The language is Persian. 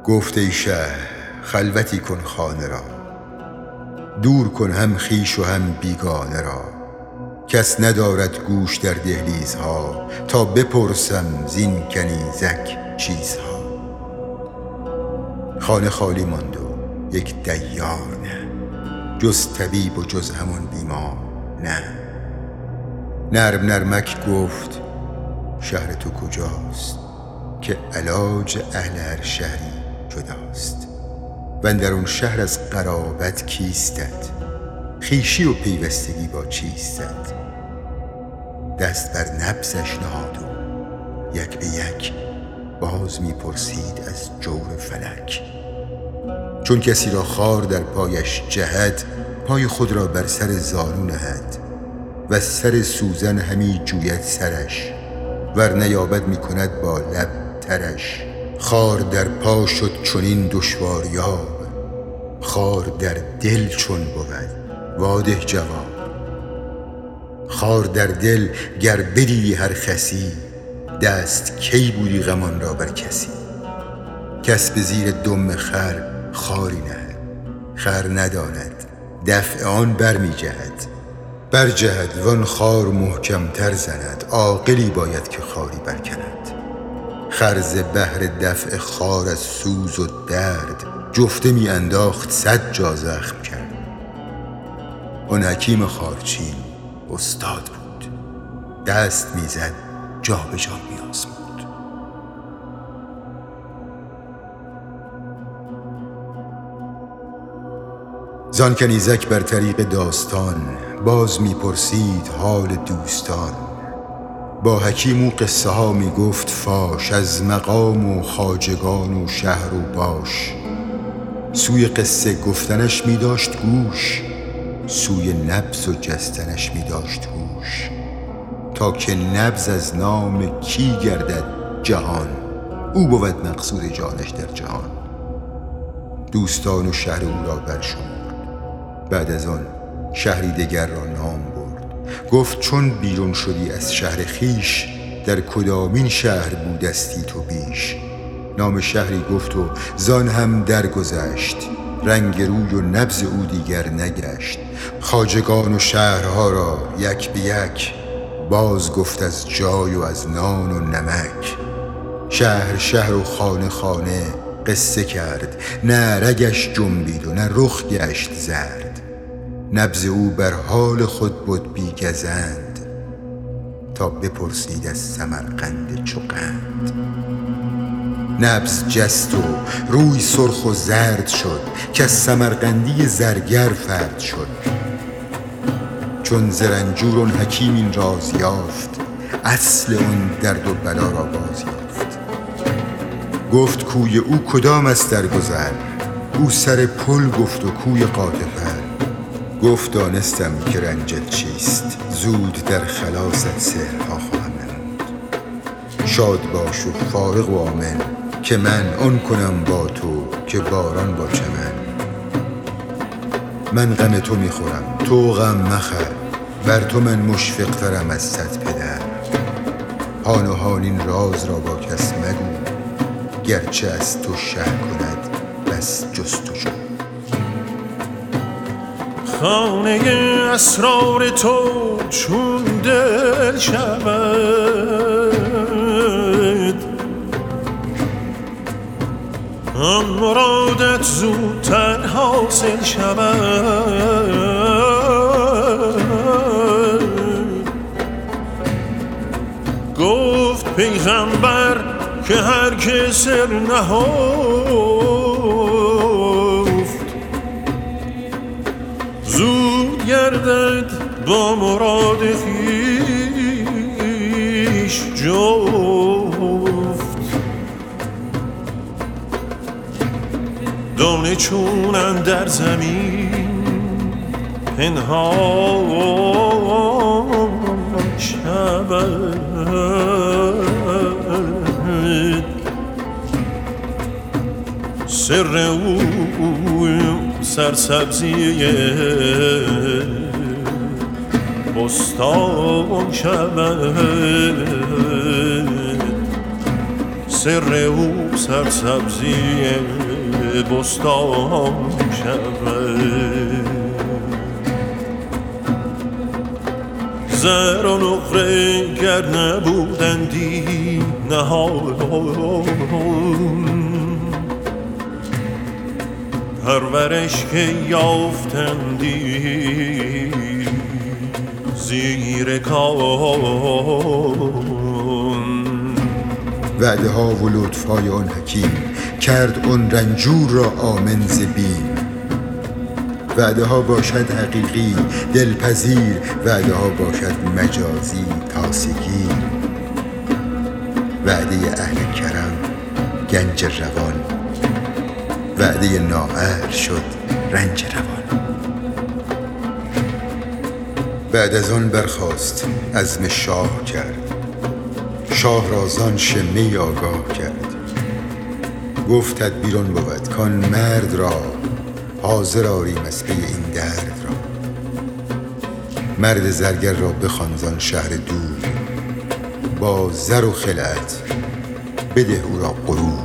گفت ای شه خلوتی کن خانه را، دور کن هم خویش و هم بیگانه را. کس ندارد گوش در دهلیزها، تا بپرسم زین کنیزک چیزها. خانه خالی ماند و یک دیار نه، جز طبیب و جز همون بیمار نه. نرم نرمک گفت شهر تو کجاست، که علاج اهل هر شهری جداست. واندر اون شهر از قرابت کیستت، خویشی و پیوستگی با چیستت. دست بر نبضش نهاد و یک به یک باز میپرسید از جور فلک. چون کسی را خار در پایش جهد، پای خود را بر سر زانو نهد. و سر سوزن همی جوید سرش، ور نیابد میکند با لب ترش. خار در پا شد چنین دشوار یاب، خار در دل چون بود واده جواب. خار در دل گر بدیدی هر خسی، دست کی بودی غمان را بر کسی. کس به زیر دم خر خاری نهد، خر نداند دفع آن بر می جهد. بر جهد وان خار محکم تر زند، عاقلی باید که خاری برکند. خر ز بهر دفع خار از سوز و درد، جفته می انداخت 100 جا زخم کرد. آن حکیم خارچین استاد بود، دست میزد جا به جا می‌آزمود. زان کنیزک بر طریق داستان، باز میپرسید حال دوستان. با حکیم او قصه ها میگفت فاش، از مقام و خواجگان و شهر و باش. سوی قصه گفتنش میداشت گوش، سوی نبض و جستنش میداشت هوش. تا که نبض از نام کی گردد جهان، او بود مقصود جانش در جهان. دوستان و شهر او را برشمرد، بعد از آن شهری دگر را نام برد. گفت چون بیرون شدی از شهر خویش، در کدامین شهر بودستی تو بیش. نام شهری گفت و زان هم درگذشت، رنگ روی و نبض او دیگر نگشت. خواجگان و شهرها را یک به یک، باز گفت از جای و از نان و نمک. شهر شهر و خانه خانه قصه کرد، نه رگش جنبید و نه رخ گشت زرد. نبض او بر حال خود بود بی گزند، تا بپرسید از سمرقند چو قند. نبض جست و روی سرخ و زرد شد، که از سمرقندی زرگر فرد شد. چون ز رنجور آن حکیم این راز یافت، اصل آن درد و بلا را باز یافت. گفت کوی او کدام است در گذر، او سر پل گفت و کوی قاطفر. گفت دانستم که رنجت چیست، زود در خلاصت سحرها خواهم نمود. شاد باش و فارغ و آمن، که من آن کنم با تو که باران با چمن. من غم تو میخورم تو غم مخور، بر تو من مشفق ترم از 100 پدر. هان و هان این راز را با کس مگو، گرچه از تو شه کند بس جستجو. خانه اسرار تو چون دل شود، آن مرادت زودتر حاصل شود. گفت پیغمبر که هر که سر نهفت، زود گردد با مراد خویش جفت. دانه چون اندر زمین پنهان شود، سر او سرسبزی بستان شود. سر او سرسبزی بستان شود. زر و نقره گر نبودندی نهان، پرورش که یافتندی زیر کان. وعده ها و لطف های آن حکیم کرد آن رنجور را آمن ز بیم. وعده ها باشد حقیقی دلپذیر، وعده ها باشد مجازی تاسگی. وعده اهل کرم گنج روان، وعده نااهل شد رنج روان. بعد از آن برخاست عزم شاه کرد، شاه را زان شمه آگاه کرد. گفت تدبیران بود کان مرد را حاضر آریم از پی این درد را. مرد زرگر را بخوان زان شهر دور، با زر و خلعت بده او را غرور.